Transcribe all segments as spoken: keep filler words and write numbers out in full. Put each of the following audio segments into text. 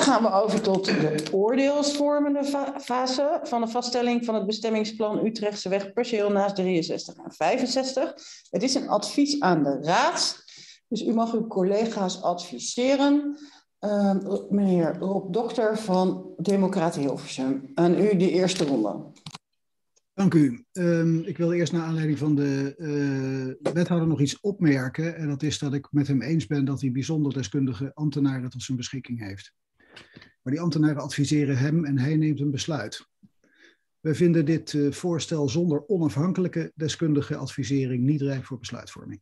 gaan we over tot de oordeelsvormende fa fase van de vaststelling van het bestemmingsplan Utrechtseweg perceel naast drieënzestig en vijfenzestig. Het is een advies aan de raad, dus u mag uw collega's adviseren. Uh, meneer Rob Dokter van Democraten Hilversum, aan u de eerste ronde. Dank u. Um, ik wil eerst naar aanleiding van de uh, wethouder nog iets opmerken. En dat is dat ik met hem eens ben dat hij bijzonder deskundige ambtenaren tot zijn beschikking heeft. Maar die ambtenaren adviseren hem en hij neemt een besluit. We vinden dit uh, voorstel zonder onafhankelijke deskundige advisering niet rijp voor besluitvorming.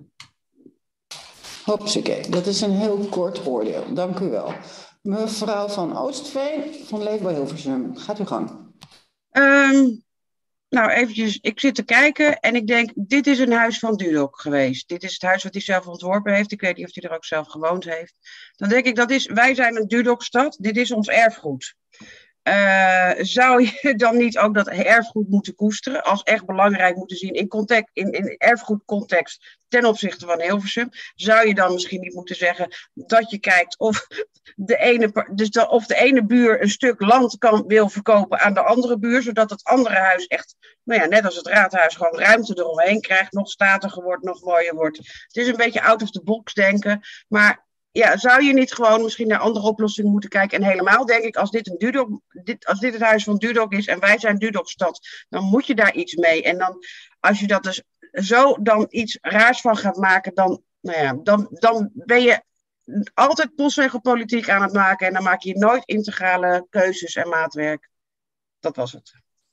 Hopsakee, dat is een heel kort oordeel. Dank u wel. Mevrouw van Oostveen van Leefbaar Hilversum, gaat uw gang. Um... Nou, eventjes, ik zit te kijken en ik denk, dit is een huis van Dudok geweest. Dit is het huis wat hij zelf ontworpen heeft. Ik weet niet of hij er ook zelf gewoond heeft. Dan denk ik, dat is, wij zijn een Dudokstad, dit is ons erfgoed. Uh, zou je dan niet ook dat erfgoed moeten koesteren, als echt belangrijk moeten zien in, context, in, in erfgoedcontext ten opzichte van Hilversum? Zou je dan misschien niet moeten zeggen dat je kijkt of de ene, dus de, of de ene buur een stuk land kan, wil verkopen aan de andere buur, zodat het andere huis echt, nou ja, net als het raadhuis, gewoon ruimte eromheen krijgt, nog statiger wordt, nog mooier wordt. Het is een beetje out of the box denken, maar ja, zou je niet gewoon misschien naar andere oplossingen moeten kijken? En helemaal denk ik, als dit, een Dudok, dit, als dit het huis van Dudok is en wij zijn Dudokstad, dan moet je daar iets mee. En dan, als je dat dus zo dan iets raars van gaat maken, dan, nou ja, dan, dan ben je altijd postzegelpolitiek aan het maken en dan maak je nooit integrale keuzes en maatwerk. Dat was het.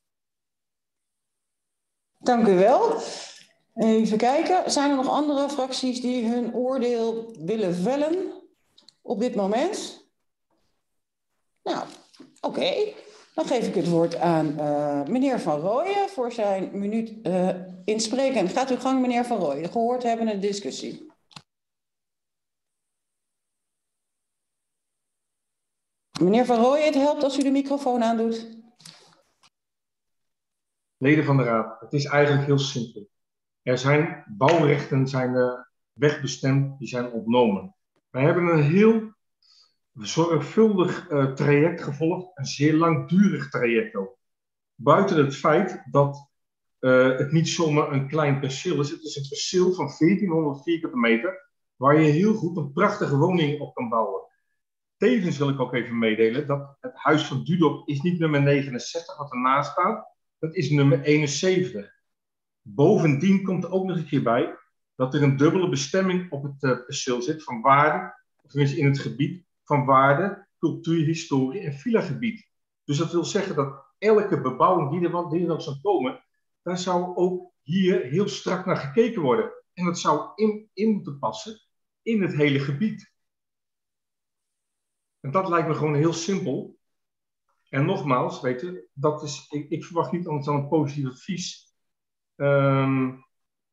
Dank u wel. Even kijken, zijn er nog andere fracties die hun oordeel willen vellen op dit moment? Nou, oké. Okay. Dan geef ik het woord aan uh, meneer Van Rooyen voor zijn minuut uh, inspreken. Gaat uw gang, meneer Van Rooyen. Gehoord hebben de discussie. Meneer Van Rooyen, het helpt als u de microfoon aandoet. Leden van de Raad, het is eigenlijk heel simpel. Er zijn bouwrechten zijn uh, wegbestemd, die zijn ontnomen. Wij hebben een heel zorgvuldig uh, traject gevolgd, een zeer langdurig traject ook. Buiten het feit dat uh, het niet zomaar een klein perceel is, het is een perceel van veertienhonderd vierkante meter, waar je heel goed een prachtige woning op kan bouwen. Tevens wil ik ook even meedelen dat het huis van Dudok is niet nummer negenenzestig wat ernaast staat, dat is nummer eenenzeventig. Bovendien komt er ook nog een keer bij dat er een dubbele bestemming op het uh, perceel zit van waarde, of tenminste in het gebied van waarde, cultuur, historie en villagebied. Dus dat wil zeggen dat elke bebouwing die er, wat, die er ook zou komen, daar zou ook hier heel strak naar gekeken worden. En dat zou in, in moeten passen in het hele gebied. En dat lijkt me gewoon heel simpel. En nogmaals, weet je, dat is, ik, ik verwacht niet anders dan een positief advies. Um,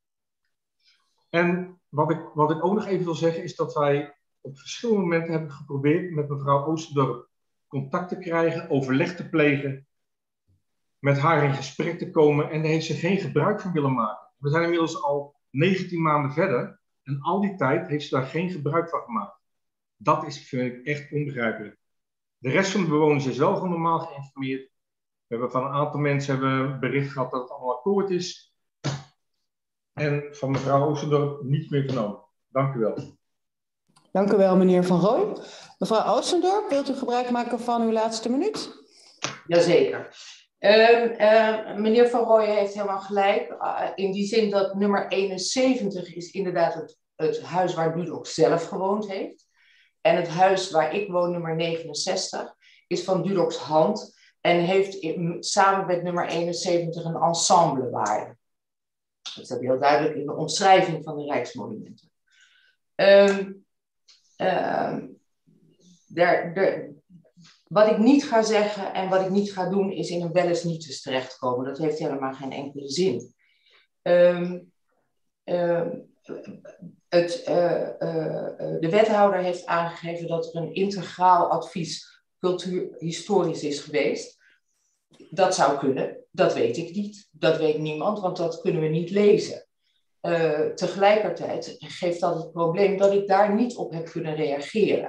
en wat ik, wat ik ook nog even wil zeggen is dat wij op verschillende momenten hebben geprobeerd met mevrouw Oosterdorp contact te krijgen, overleg te plegen, met haar in gesprek te komen en daar heeft ze geen gebruik van willen maken. We zijn inmiddels al negentien maanden verder en al die tijd heeft ze daar geen gebruik van gemaakt. Dat is, vind ik, echt onbegrijpelijk. De rest van de bewoners is wel gewoon normaal geïnformeerd. We hebben van een aantal mensen hebben bericht gehad dat het allemaal akkoord is. En van mevrouw Oostendorp niets meer vernomen. Dank u wel. Dank u wel, meneer Van Rooij. Mevrouw Oostendorp, wilt u gebruik maken van uw laatste minuut? Jazeker. Uh, uh, meneer Van Rooij heeft helemaal gelijk. Uh, in die zin dat nummer eenenzeventig is inderdaad het, het huis waar Dudok zelf gewoond heeft. En het huis waar ik woon, nummer negenenzestig, is van Dudoks hand en heeft in, samen met nummer eenenzeventig een ensemblewaarde. Dat staat heel duidelijk in de omschrijving van de Rijksmonumenten. Um, um, der, der, wat ik niet ga zeggen en wat ik niet ga doen, is in een wel eens niets terechtkomen. Dat heeft helemaal geen enkele zin. Um, um, Het, uh, uh, de wethouder heeft aangegeven dat er een integraal advies cultuurhistorisch is geweest. Dat zou kunnen, dat weet ik niet. Dat weet niemand, want dat kunnen we niet lezen. Uh, tegelijkertijd geeft dat het probleem dat ik daar niet op heb kunnen reageren.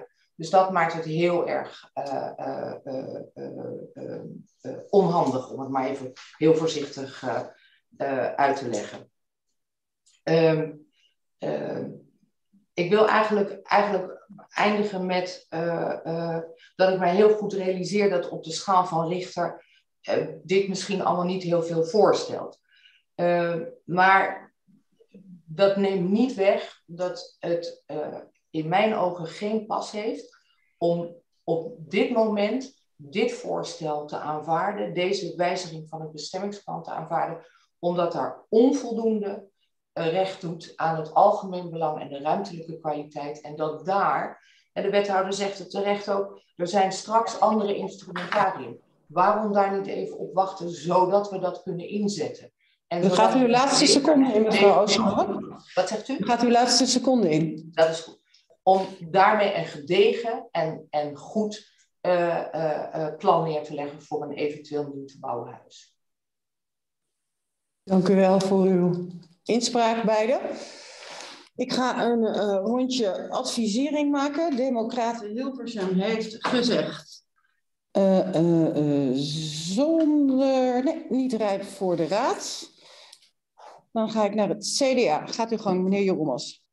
Dus dat maakt het heel erg uh, uh, uh, uh, uh, uh, onhandig, om het maar even heel voorzichtig uh, uh, uit te leggen. Um, uh, ik wil eigenlijk, eigenlijk eindigen met uh, uh, dat ik mij heel goed realiseer dat op de schaal van Richter uh, dit misschien allemaal niet heel veel voorstelt. Uh, maar dat neemt niet weg dat het uh, in mijn ogen geen pas heeft om op dit moment dit voorstel te aanvaarden, deze wijziging van het bestemmingsplan te aanvaarden, omdat daar onvoldoende uh, recht doet aan het algemeen belang en de ruimtelijke kwaliteit. En dat daar, en de wethouder zegt het terecht ook, er zijn straks andere instrumentarium. Waarom daar niet even op wachten, zodat we dat kunnen inzetten? En Dan gaat u de laatste seconde in, mevrouw Oosterhoek. Wat zegt u? Dan gaat u de laatste seconde in. Dat is goed. Om daarmee een gedegen en, en goed uh, uh, uh, plan neer te leggen voor een eventueel nieuw te bouwen huis. Dank u wel voor uw inspraak, beiden. Ik ga een uh, rondje advisering maken. Democraten Hilversum heeft gezegd... Uh, uh, uh, zonder... Nee, niet rijp voor de raad. Dan ga ik naar het C D A. Gaat u gang, meneer Joremas.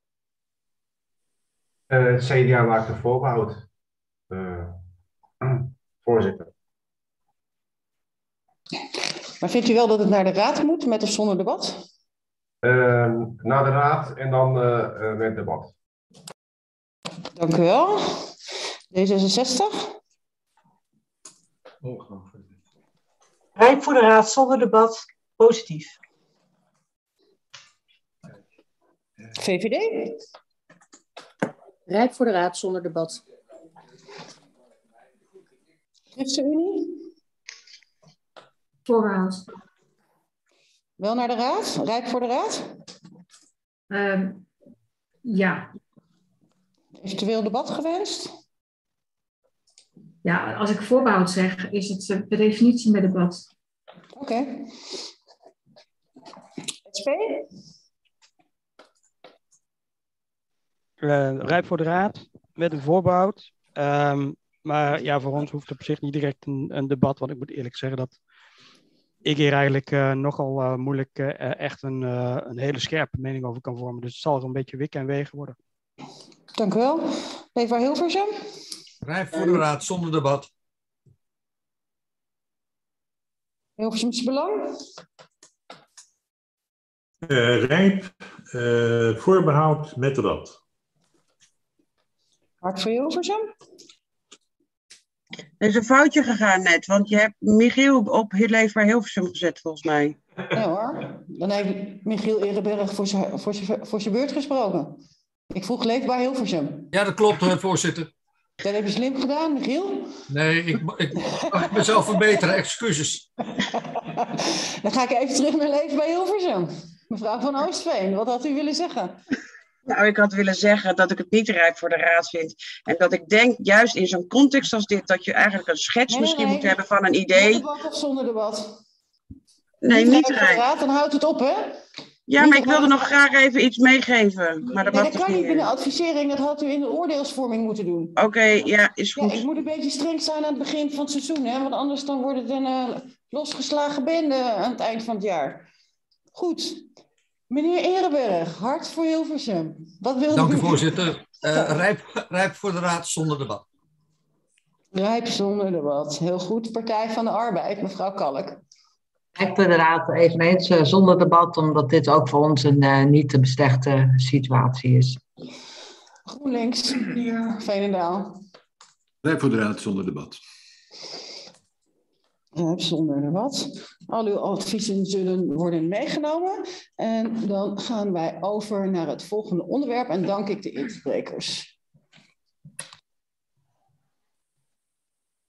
Uh, het C D A maakt een voorbehoud. Uh, voorzitter. Maar vindt u wel dat het naar de raad moet, met of zonder debat? Uh, naar de raad en dan uh, uh, met debat. Dank u wel. D zesenzestig. Rijp voor de raad zonder debat. Positief. V V D. Rijp voor de raad zonder debat. ChristenUnie. Voorbehoud. Wel naar de raad? Rijp voor de raad? Uh, ja. Eventueel debat gewenst? Ja, als ik voorbehoud zeg, is het per definitie met debat. Oké. Okay. S P? Uh, rijp voor de raad, met een voorbehoud. Um, maar ja, voor ons hoeft op zich niet direct een, een debat. Want ik moet eerlijk zeggen dat ik hier eigenlijk uh, nogal uh, moeilijk uh, echt een, uh, een hele scherpe mening over kan vormen. Dus het zal er een beetje wikken en wegen worden. Dank u wel. Leefbaar Hilversum? Rijp voor de raad, zonder debat. Hilversumse Belang? Uh, rijp, uh, voorbehoud met debat. Hart voor Hilversum? Er is een foutje gegaan net, want je hebt Michiel op Leefbaar Hilversum gezet, volgens mij. Ja hoor, dan heeft Michiel Ereberg voor zijn voor zijn, voor zijn beurt gesproken. Ik vroeg Leefbaar Hilversum. Ja, dat klopt, voorzitter. Dat heb je slim gedaan, Michiel. Nee, ik, ik mag mezelf verbeteren, excuses. Dan ga ik even terug naar Leefbaar Hilversum. Mevrouw van Oostveen, wat had u willen zeggen? Nou, ik had willen zeggen dat ik het niet rijp voor de raad vind. En dat ik denk, juist in zo'n context als dit, dat je eigenlijk een schets nee, misschien nee. moet hebben van een idee. Met debat of zonder debat? Nee, niet, niet rijp. Raad, dan houdt het op, hè? Ja, niet maar ik wilde nog graag even iets meegeven. Maar dat, nee, dat kan niet binnen advisering, dat had u in de oordeelsvorming moeten doen. Oké, okay, ja, is goed. Ja, ik moet een beetje streng zijn aan het begin van het seizoen, hè? Want anders dan wordt het een uh, losgeslagen bende aan het eind van het jaar. Goed. Meneer Ereberg, hart voor Hilversum. Wat wilde Dank u, u? voorzitter. Uh, rijp, rijp voor de raad zonder debat. Rijp zonder debat. Heel goed. Partij van de Arbeid, mevrouw Kalk. Rijp voor de raad eveneens uh, zonder debat, omdat dit ook voor ons een uh, niet te beslechte situatie is. GroenLinks, meneer Veenendaal. Rijp voor de raad zonder debat. Rijp zonder debat. Al uw adviezen zullen worden meegenomen. En dan gaan wij over naar het volgende onderwerp. En dank ik de insprekers.